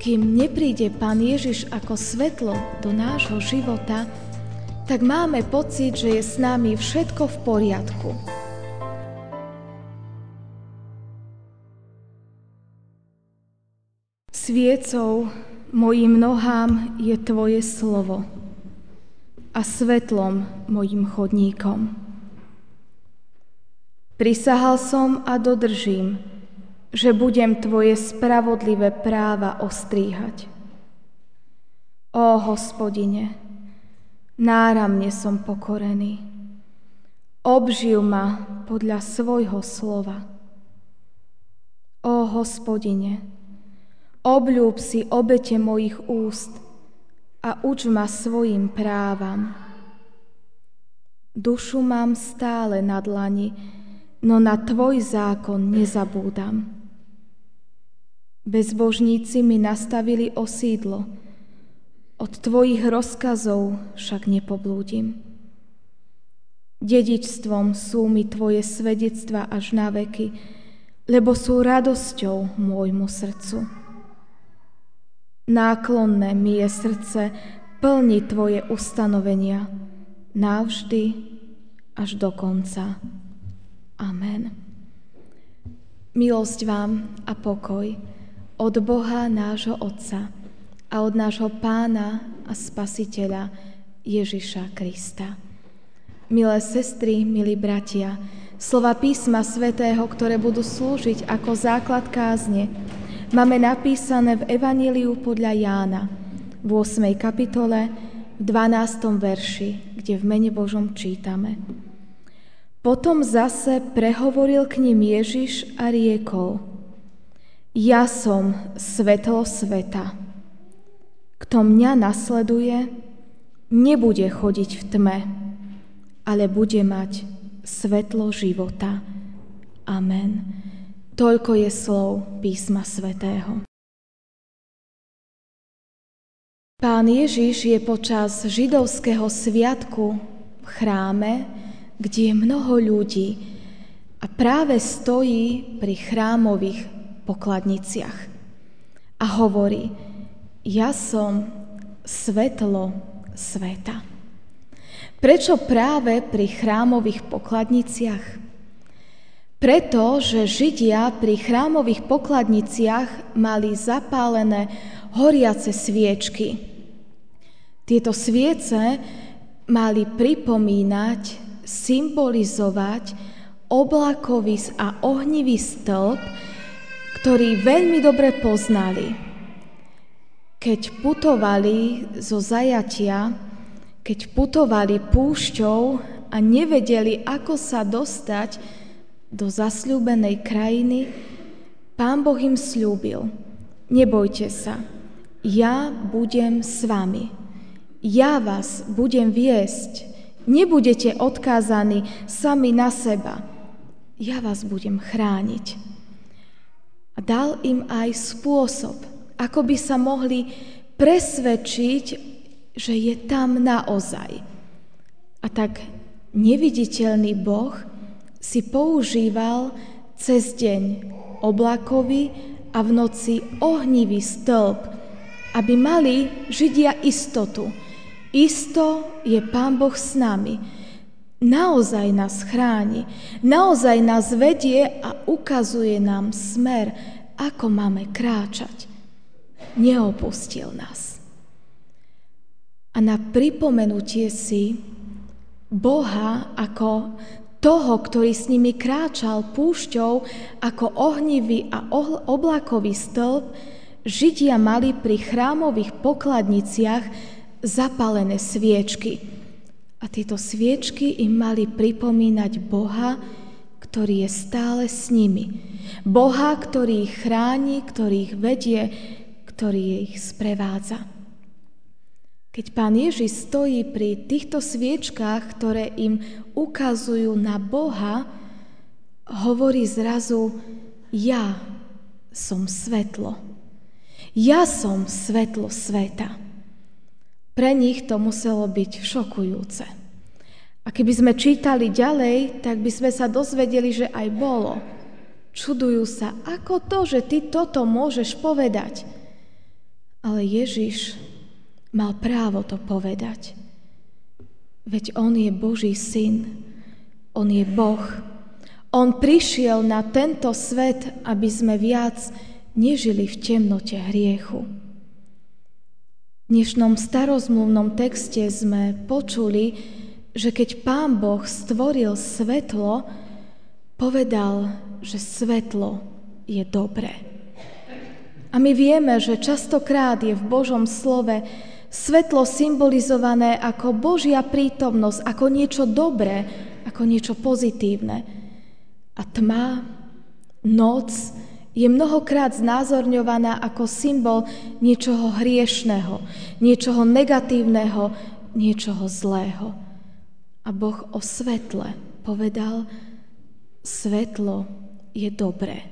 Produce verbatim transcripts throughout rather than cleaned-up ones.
kým nepríde Pán Ježiš ako svetlo do nášho života, tak máme pocit, že je s nami všetko v poriadku. Sviecou mojim nohám je Tvoje slovo a svetlom mojim chodníkom. Prisahal som a dodržím, že budem Tvoje spravodlivé práva ostríhať. Ó Hospodine, náramne som pokorený. Obživ ma podľa svojho slova. Ó Hospodine, obľúb si obete mojich úst a uč ma svojim právam. Dušu mám stále na dlani, no na Tvoj zákon nezabúdam. Bezbožníci mi nastavili osídlo, od Tvojich rozkazov však nepoblúdim. Dedičstvom sú mi Tvoje svedectvá až na veky, lebo sú radosťou môjmu srdcu. Náklonné mi je srdce plniť Tvoje ustanovenia navždy až do konca. Amen. Milosť vám a pokoj od Boha nášho Otca a od nášho Pána a Spasiteľa Ježiša Krista. Milé sestry, milí bratia, slova písma svätého, ktoré budú slúžiť ako základ kázne, máme napísané v Evanjeliu podľa Jána v ôsmej kapitole v dvanástom verši, kde v mene Božom čítame. Potom zase prehovoril k ním Ježiš a riekol: Ja som svetlo sveta. Kto mňa nasleduje, nebude chodiť v tme, ale bude mať svetlo života. Amen. Toľko je slov písma svätého. Pán Ježiš je počas židovského sviatku v chráme, kde je mnoho ľudí a práve stojí pri chrámových pokladniciach a hovorí: Ja som svetlo sveta. Prečo práve pri chrámových pokladniciach? Preto, že Židia pri chrámových pokladniciach mali zapálené horiace sviečky. Tieto sviece mali pripomínať, symbolizovať oblakový a ohnivý stĺp, ktorý veľmi dobre poznali. Keď putovali zo zajatia, keď putovali púšťou a nevedeli, ako sa dostať do zasľúbenej krajiny, Pán Boh im sľúbil: Nebojte sa, ja budem s vami. Ja vás budem viesť. Nebudete odkázaní sami na seba. Ja vás budem chrániť. A dal im aj spôsob, ako by sa mohli presvedčiť, že je tam naozaj. A tak neviditeľný Boh si používal cez deň oblakový a v noci ohnivý stĺp, aby mali Židia istotu. Isto je Pán Boh s nami. Naozaj nás chráni, naozaj nás vedie a ukazuje nám smer, ako máme kráčať. Neopustil nás. A na pripomenutie si Boha ako toho, ktorý s nimi kráčal púšťou ako ohnivý a oblakový stĺp, Židia mali pri chrámových pokladniciach zapálené sviečky. A tieto sviečky im mali pripomínať Boha, ktorý je stále s nimi. Boha, ktorý ich chráni, ktorý ich vedie, ktorý ich sprevádza. Keď Pán Ježiš stojí pri týchto sviečkách, ktoré im ukazujú na Boha, hovorí zrazu: Ja som svetlo. Ja som svetlo sveta. Pre nich to muselo byť šokujúce. A keby sme čítali ďalej, tak by sme sa dozvedeli, že aj bolo. Čudujú sa, ako to, že ty toto môžeš povedať. Ale Ježiš mal právo to povedať. Veď on je Boží syn, on je Boh. On prišiel na tento svet, aby sme viac nežili v temnote hriechu. V dnešnom starozmluvnom texte sme počuli, že keď Pán Boh stvoril svetlo, povedal, že svetlo je dobré. A my vieme, že častokrát je v Božom slove svetlo symbolizované ako Božia prítomnosť, ako niečo dobré, ako niečo pozitívne. A tma, noc je mnohokrát znázorňovaná ako symbol niečoho hriešného, niečoho negatívneho, niečoho zlého. A Boh o svetle povedal, svetlo je dobré.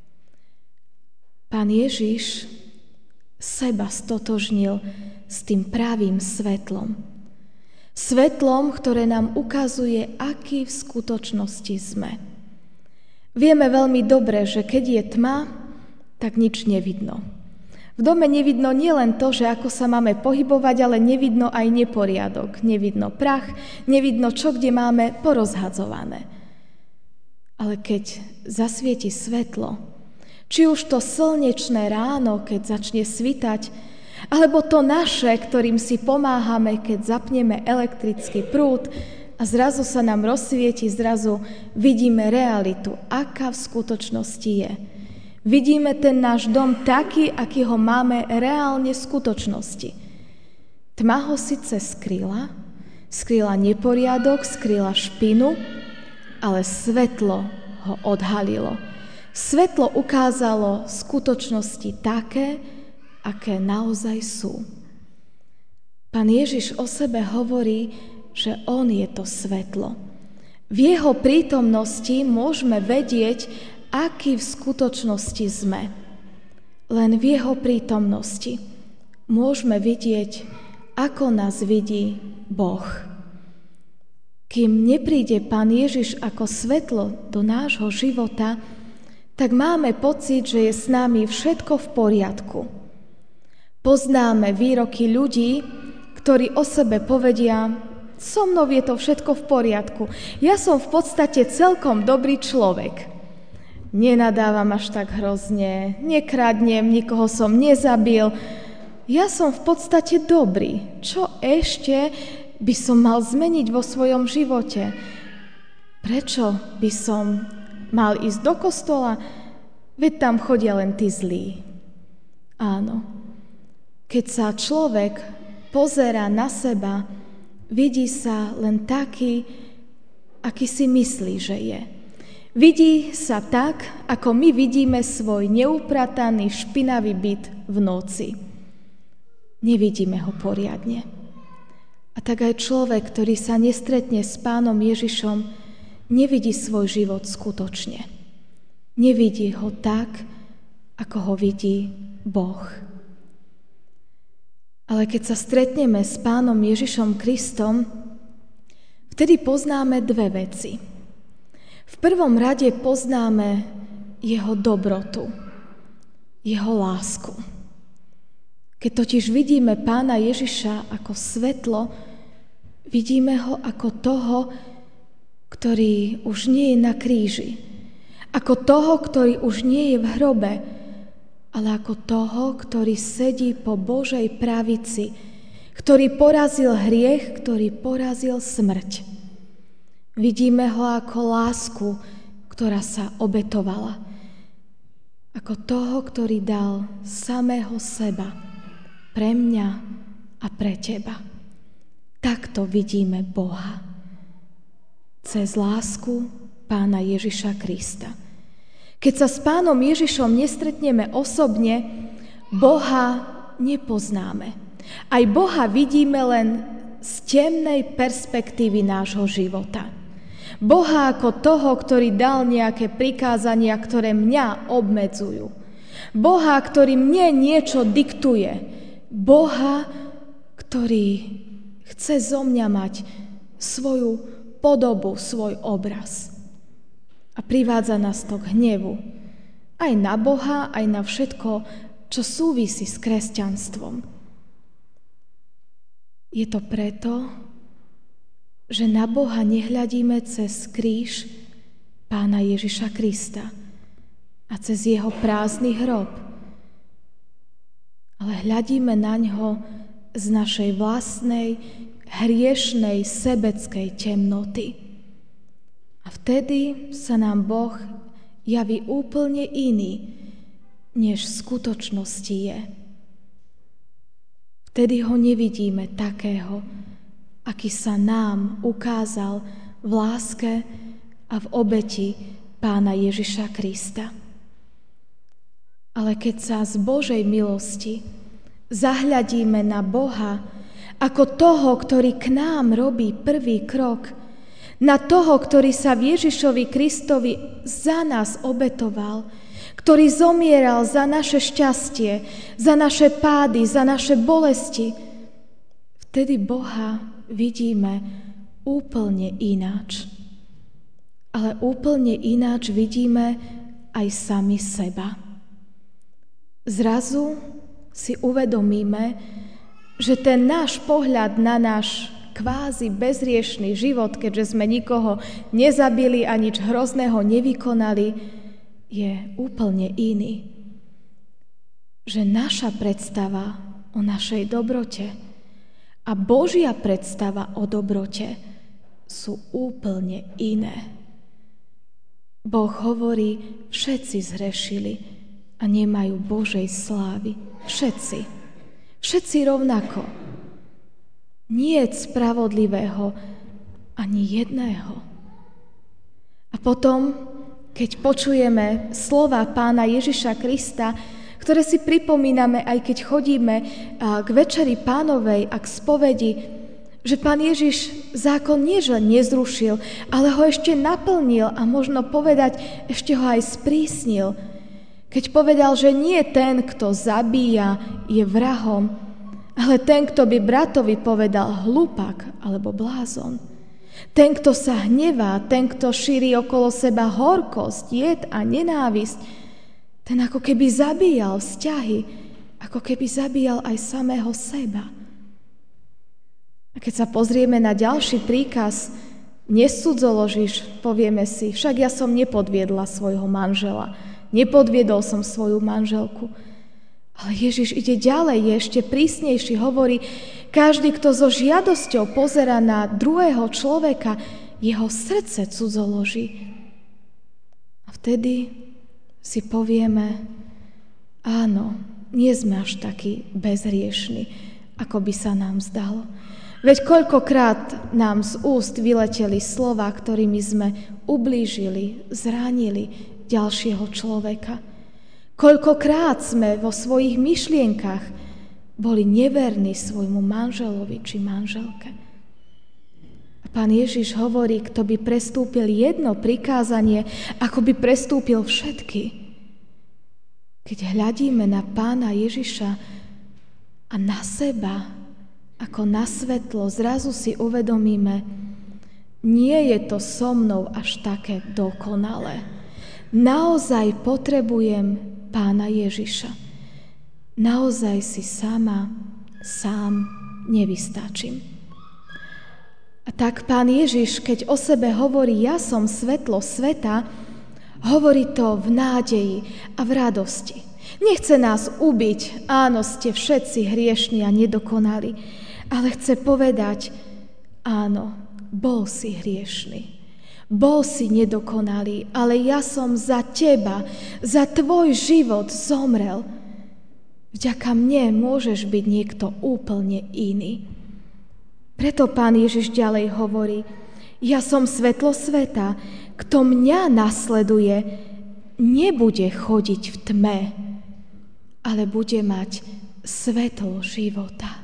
Pán Ježiš seba stotožnil s tým pravým svetlom. Svetlom, ktoré nám ukazuje, aký v skutočnosti sme. Vieme veľmi dobre, že keď je tma, tak nič nevidno. V dome nevidno nielen to, že ako sa máme pohybovať, ale nevidno aj neporiadok. Nevidno prach, nevidno čo, kde máme porozhadzované. Ale keď zasvieti svetlo, či už to slnečné ráno, keď začne svitať, alebo to naše, ktorým si pomáhame, keď zapneme elektrický prúd a zrazu sa nám rozsvieti, zrazu vidíme realitu, aká v skutočnosti je. Vidíme ten náš dom taký, aký ho máme reálne v skutočnosti. Tma ho síce skrýla, skrýla neporiadok, skrýla špinu, ale svetlo ho odhalilo. Svetlo ukázalo skutočnosti také, aké naozaj sú. Pán Ježiš o sebe hovorí, že on je to svetlo. V jeho prítomnosti môžeme vedieť, aký v skutočnosti sme. Len v jeho prítomnosti môžeme vidieť, ako nás vidí Boh. Kým nepríde Pán Ježiš ako svetlo do nášho života, tak máme pocit, že je s nami všetko v poriadku. Poznáme výroky ľudí, ktorí o sebe povedia, so mnou je to všetko v poriadku. Ja som v podstate celkom dobrý človek. Nenadávam až tak hrozne, nekradnem, nikoho som nezabil. Ja som v podstate dobrý. Čo ešte by som mal zmeniť vo svojom živote? Prečo by som mal ísť do kostola? Veď tam chodia len tí zlí. Áno. Keď sa človek pozerá na seba, vidí sa len taký, aký si myslí, že je. Vidí sa tak, ako my vidíme svoj neuprataný, špinavý byt v noci. Nevidíme ho poriadne. A tak aj človek, ktorý sa nestretne s Pánom Ježišom, nevidí svoj život skutočne. Nevidí ho tak, ako ho vidí Boh. Ale keď sa stretneme s Pánom Ježišom Kristom, vtedy poznáme dve veci. V prvom rade poznáme jeho dobrotu, jeho lásku. Keď totiž vidíme Pána Ježiša ako svetlo, vidíme ho ako toho, ktorý už nie je na kríži, ako toho, ktorý už nie je v hrobe, ale ako toho, ktorý sedí po Božej pravici, ktorý porazil hriech, ktorý porazil smrť. Vidíme ho ako lásku, ktorá sa obetovala. Ako toho, ktorý dal samého seba pre mňa a pre teba. Takto vidíme Boha. Cez lásku Pána Ježiša Krista. Keď sa s Pánom Ježišom nestretneme osobne, Boha nepoznáme. Aj Boha vidíme len z temnej perspektívy nášho života. Boha ako toho, ktorý dal nejaké prikázania, ktoré mňa obmedzujú. Boha, ktorý mne niečo diktuje. Boha, ktorý chce zo mňa mať svoju podobu, svoj obraz. A privádza nás to k hnevu. Aj na Boha, aj na všetko, čo súvisí s kresťanstvom. Je to preto, že na Boha nehľadíme cez kríž Pána Ježiša Krista a cez jeho prázdny hrob, ale hľadíme na ňo z našej vlastnej, hriešnej, sebeckej temnoty. A vtedy sa nám Boh javí úplne iný, než v skutočnosti je. Vtedy ho nevidíme takého, aký sa nám ukázal v láske a v obeti Pána Ježiša Krista. Ale keď sa z Božej milosti zahľadíme na Boha ako toho, ktorý k nám robí prvý krok, na toho, ktorý sa v Ježišovi Kristovi za nás obetoval, ktorý zomieral za naše šťastie, za naše pády, za naše bolesti, vtedy Boha vidíme úplne ináč. Ale úplne ináč vidíme aj sami seba. Zrazu si uvedomíme, že ten náš pohľad na náš kvázi bezriešný život, keďže sme nikoho nezabili a nič hrozného nevykonali, je úplne iný. Že naša predstava o našej dobrote a Božia predstava o dobrote sú úplne iné. Boh hovorí, všetci zhrešili a nemajú Božej slávy. Všetci. Všetci rovnako. Nie je spravodlivého ani jedného. A potom, keď počujeme slova Pána Ježiša Krista, ktoré si pripomíname, aj keď chodíme k Večeri Pánovej a k spovedi, že Pán Ježiš zákon nie že nezrušil, ale ho ešte naplnil a možno povedať, ešte ho aj sprísnil. Keď povedal, že nie ten, kto zabíja, je vrahom, ale ten, kto by bratovi povedal hlupák alebo blázon. Ten, kto sa hnevá, ten, kto šíri okolo seba horkosť, jed a nenávisť, ten ako keby zabíjal vzťahy, ako keby zabíjal aj samého seba. A keď sa pozrieme na ďalší príkaz, nescudzoložíš, povieme si, však ja som nepodviedla svojho manžela, nepodviedol som svoju manželku. Ale Ježiš ide ďalej, je ešte prísnejší, hovorí, každý, kto so žiadosťou pozerá na druhého človeka, jeho srdce cudzoloží. A vtedy si povieme, áno, nie sme až takí bezhriešni, ako by sa nám zdalo. Veď koľkokrát nám z úst vyleteli slova, ktorými sme ublížili, zranili ďalšieho človeka. Koľkokrát sme vo svojich myšlienkach boli neverní svojmu manželovi či manželke. A Pán Ježiš hovorí, kto by prestúpil jedno prikázanie, ako by prestúpil všetky. Keď hľadíme na Pána Ježiša a na seba, ako na svetlo, zrazu si uvedomíme, nie je to so mnou až také dokonalé. Naozaj potrebujem Pána Ježiša. Naozaj si sama, sám nevystačím. A tak Pán Ježiš, keď o sebe hovorí, ja som svetlo sveta, hovorí to v nádeji a v radosti. Nechce nás ubiť, áno, ste všetci hriešni a nedokonali, ale chce povedať, áno, bol si hriešny, bol si nedokonalý, ale ja som za teba, za tvoj život zomrel. Vďaka mne môžeš byť niekto úplne iný. Preto Pán Ježiš ďalej hovorí, ja som svetlo sveta, kto mňa nasleduje, nebude chodiť v tme, ale bude mať svetlo života.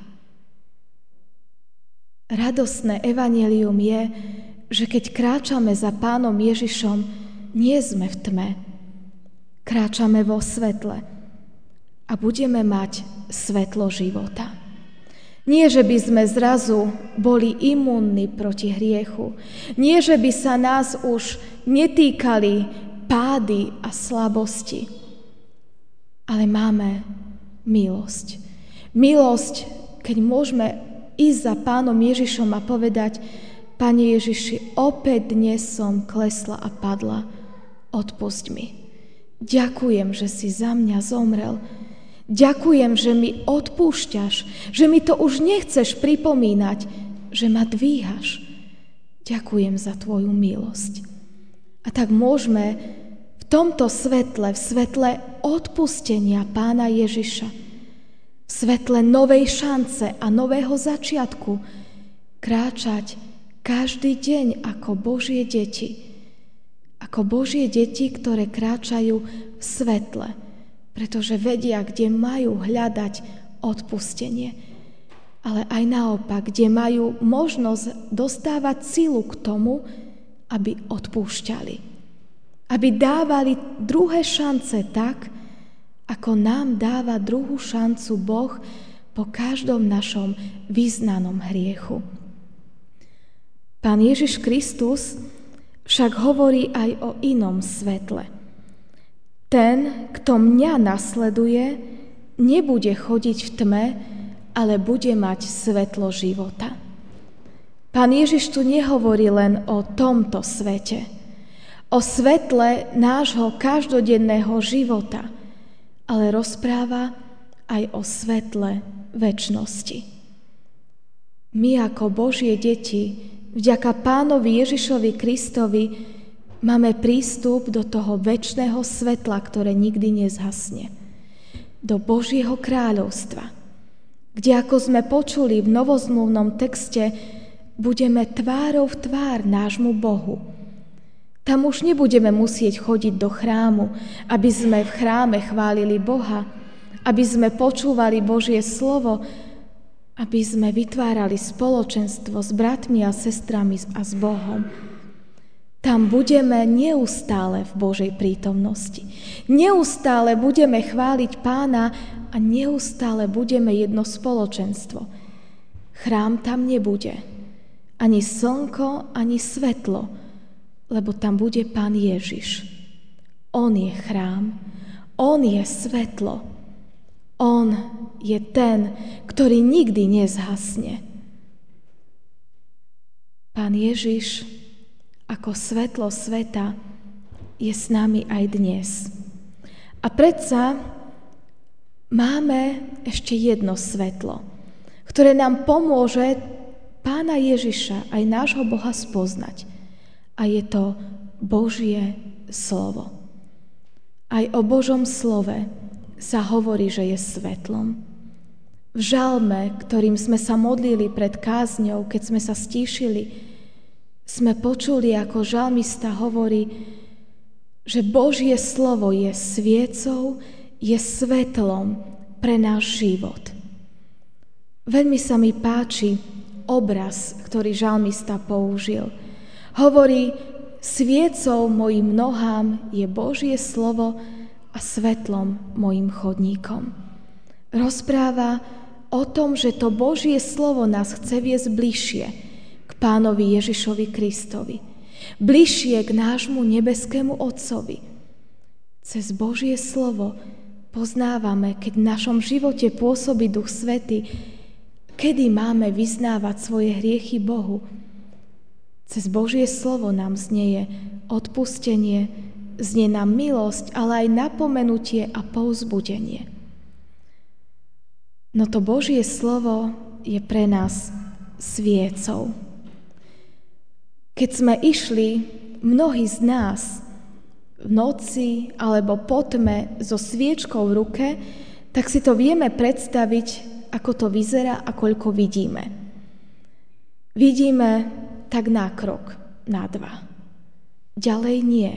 Radostné evanjelium je, že keď kráčame za Pánom Ježišom, nie sme v tme. Kráčame vo svetle a budeme mať svetlo života. Nie, že by sme zrazu boli imúnni proti hriechu. Nie, že by sa nás už netýkali pády a slabosti. Ale máme milosť. Milosť, keď môžeme ísť za Pánom Ježišom a povedať: Pane Ježiši, opäť dnes som klesla a padla, odpusť mi. Ďakujem, že si za mňa zomrel. Ďakujem, že mi odpúšťaš, že mi to už nechceš pripomínať, že ma dvíhaš. Ďakujem za tvoju milosť. A tak môžeme v tomto svetle, v svetle odpustenia Pána Ježiša, v svetle novej šance a nového začiatku kráčať každý deň ako Božie deti. Ako Božie deti, ktoré kráčajú v svetle, pretože vedia, kde majú hľadať odpustenie. Ale aj naopak, kde majú možnosť dostávať silu k tomu, aby odpúšťali. Aby dávali druhé šance tak, ako nám dáva druhú šancu Boh po každom našom vyznanom hriechu. Pán Ježiš Kristus však hovorí aj o inom svetle. Ten, kto mňa nasleduje, nebude chodiť v tme, ale bude mať svetlo života. Pán Ježiš tu nehovorí len o tomto svete, o svetle nášho každodenného života, ale rozpráva aj o svetle večnosti. My ako Božie deti, vďaka Pánovi Ježišovi Kristovi, máme prístup do toho večného svetla, ktoré nikdy nezhasne. Do Božieho kráľovstva, kde, ako sme počuli v novozmluvnom texte, budeme tvárou v tvár nášmu Bohu. Tam už nebudeme musieť chodiť do chrámu, aby sme v chráme chválili Boha, aby sme počúvali Božie slovo, aby sme vytvárali spoločenstvo s bratmi a sestrami a s Bohom. Tam budeme neustále v Božej prítomnosti. Neustále budeme chváliť Pána a neustále budeme jedno spoločenstvo. Chrám tam nebude. Ani slnko, ani svetlo, lebo tam bude Pán Ježiš. On je chrám, on je svetlo. On je ten, ktorý nikdy nezhasne. Pán Ježiš ako svetlo sveta je s nami aj dnes. A predsa máme ešte jedno svetlo, ktoré nám pomôže Pána Ježiša, aj nášho Boha, spoznať. A je to Božie slovo. Aj o Božom slove sa hovorí, že je svetlom. V žalme, ktorým sme sa modlili pred kázňou, keď sme sa stíšili, sme počuli, ako žalmista hovorí, že Božie slovo je sviecou, je svetlom pre náš život. Veľmi sa mi páči obraz, ktorý žalmista použil. Hovorí: sviecou mojim nohám je Božie slovo a svetlom mojim chodníkom. Rozpráva o tom, že to Božie slovo nás chce viesť bližšie k Pánovi Ježišovi Kristovi, bližšie k nášmu nebeskému Otcovi. Cez Božie slovo poznávame, keď v našom živote pôsobí Duch Svätý, kedy máme vyznávať svoje hriechy Bohu. Cez Božie slovo nám znieje odpustenie, znie nám milosť, ale aj napomenutie a povzbudenie. No to Božie slovo je pre nás sviecou. Keď sme išli, mnohí z nás, v noci alebo po tme so sviečkou v ruke, tak si to vieme predstaviť, ako to vyzerá a koľko vidíme. Vidíme tak na krok, na dva. Ďalej nie.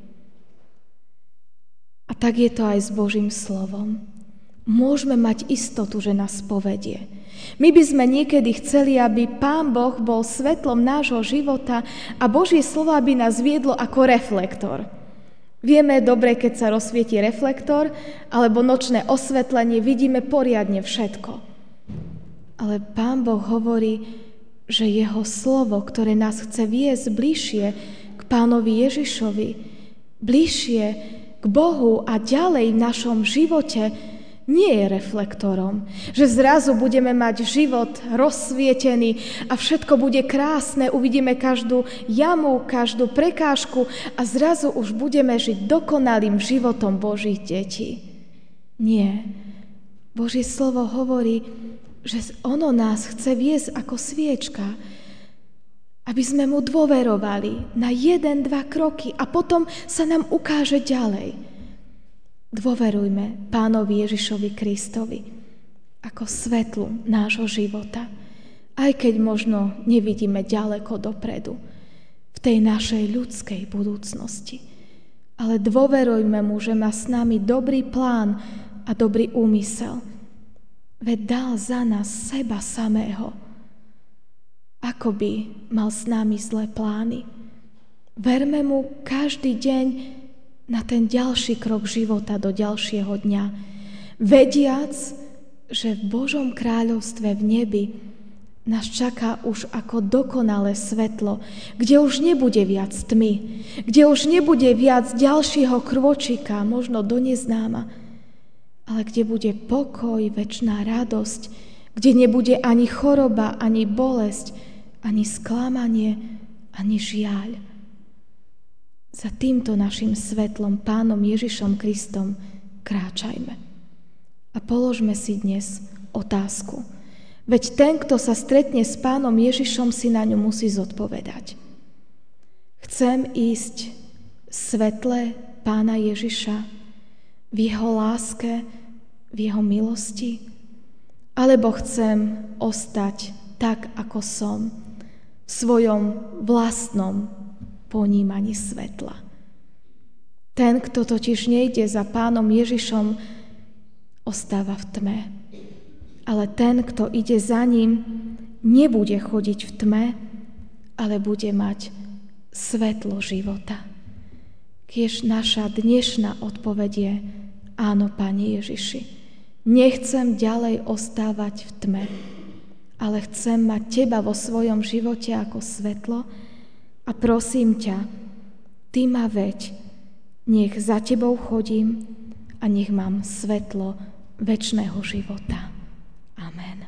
A tak je to aj s Božím slovom. Môžeme mať istotu, že nás povedie. My by sme niekedy chceli, aby Pán Boh bol svetlom nášho života a Božie slovo by nás viedlo ako reflektor. Vieme dobre, keď sa rozsvieti reflektor alebo nočné osvetlenie, vidíme poriadne všetko. Ale Pán Boh hovorí, že jeho slovo, ktoré nás chce viesť bližšie k Pánovi Ježišovi, bližšie k Bohu a ďalej v našom živote, nie je reflektorom, že zrazu budeme mať život rozsvietený a všetko bude krásne, uvidíme každú jamu, každú prekážku a zrazu už budeme žiť dokonalým životom Božích detí. Nie. Božie slovo hovorí, že ono nás chce viesť ako sviečka, aby sme mu dôverovali na jeden, dva kroky a potom sa nám ukáže ďalej. Dôverujme Pánovi Ježišovi Kristovi ako svetlu nášho života, aj keď možno nevidíme ďaleko dopredu v tej našej ľudskej budúcnosti. Ale dôverujme mu, že má s nami dobrý plán a dobrý úmysel. Veď dal za nás seba samého. Ako by mal s nami zlé plány? Verme mu každý deň na ten ďalší krok života do ďalšieho dňa, vediac, že v Božom kráľovstve v nebi nás čaká už ako dokonalé svetlo, kde už nebude viac tmy, kde už nebude viac ďalšieho krôčika, možno do neznáma, ale kde bude pokoj, večná radosť, kde nebude ani choroba, ani bolesť, ani sklamanie, ani žiaľ. Za týmto našim svetlom, Pánom Ježišom Kristom, kráčajme. A položme si dnes otázku. Veď ten, kto sa stretne s Pánom Ježišom, si na ňu musí zodpovedať. Chcem ísť v svetle Pána Ježiša, v jeho láske, v jeho milosti, alebo chcem ostať tak, ako som, v svojom vlastnom ponímaní svetla. Ten, kto totiž nejde za Pánom Ježišom, ostáva v tme. Ale ten, kto ide za ním, nebude chodiť v tme, ale bude mať svetlo života. Kiež naša dnešná odpoveď je: áno, Pane Ježiši, nechcem ďalej ostávať v tme, ale chcem mať Teba vo svojom živote ako svetlo a prosím ťa, Ty ma veď, nech za Tebou chodím a nech mám svetlo večného života. Amen.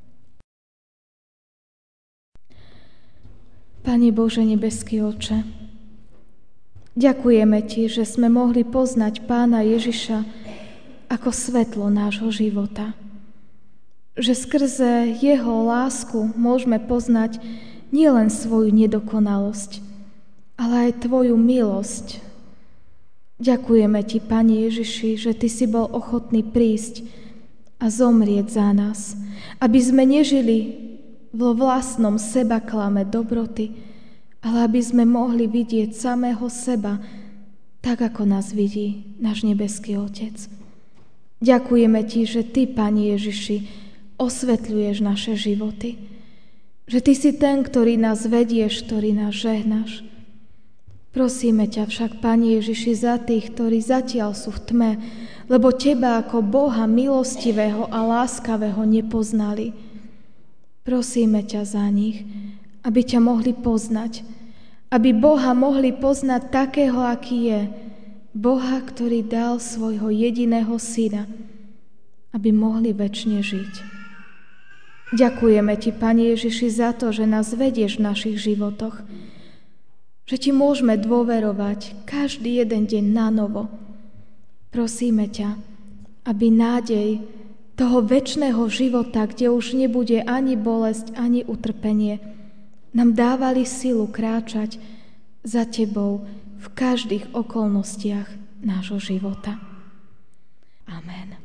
Pane Bože, nebeský Otče, ďakujeme Ti, že sme mohli poznať Pána Ježiša ako svetlo nášho života. Že skrze jeho lásku môžeme poznať nielen svoju nedokonalosť, ale aj Tvoju milosť. Ďakujeme Ti, Pane Ježiši, že Ty si bol ochotný prísť a zomrieť za nás, aby sme nežili vo vlastnom sebaklame dobroty, ale aby sme mohli vidieť samého seba, tak ako nás vidí náš nebeský Otec. Ďakujeme Ti, že Ty, Pane Ježiši, osvetľuješ naše životy, že Ty si ten, ktorý nás vedieš, ktorý nás žehnáš. Prosíme ťa však, Pane Ježiši, za tých, ktorí zatiaľ sú v tme, lebo Teba ako Boha milostivého a láskavého nepoznali. Prosíme ťa za nich, aby ťa mohli poznať, aby Boha mohli poznať takého, aký je, Boha, ktorý dal svojho jediného syna, aby mohli večne žiť. Ďakujeme Ti, Pane Ježiši, za to, že nás vedieš v našich životoch, že Ti môžeme dôverovať každý jeden deň na novo. Prosíme ťa, aby nádej toho večného života, kde už nebude ani bolesť, ani utrpenie, nám dávali silu kráčať za Tebou v každých okolnostiach nášho života. Amen.